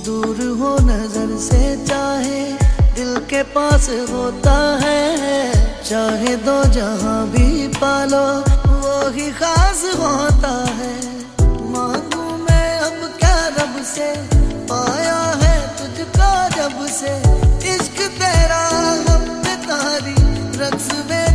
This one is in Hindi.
दूर हो नजर से चाहे दिल के पास होता है, चाहे दो जहां भी पालो वो ही खास होता है। मांगू मैं अब क्या रब से, पाया है तुझको जब से, इश्क तेरा हम पे तारी रक्स में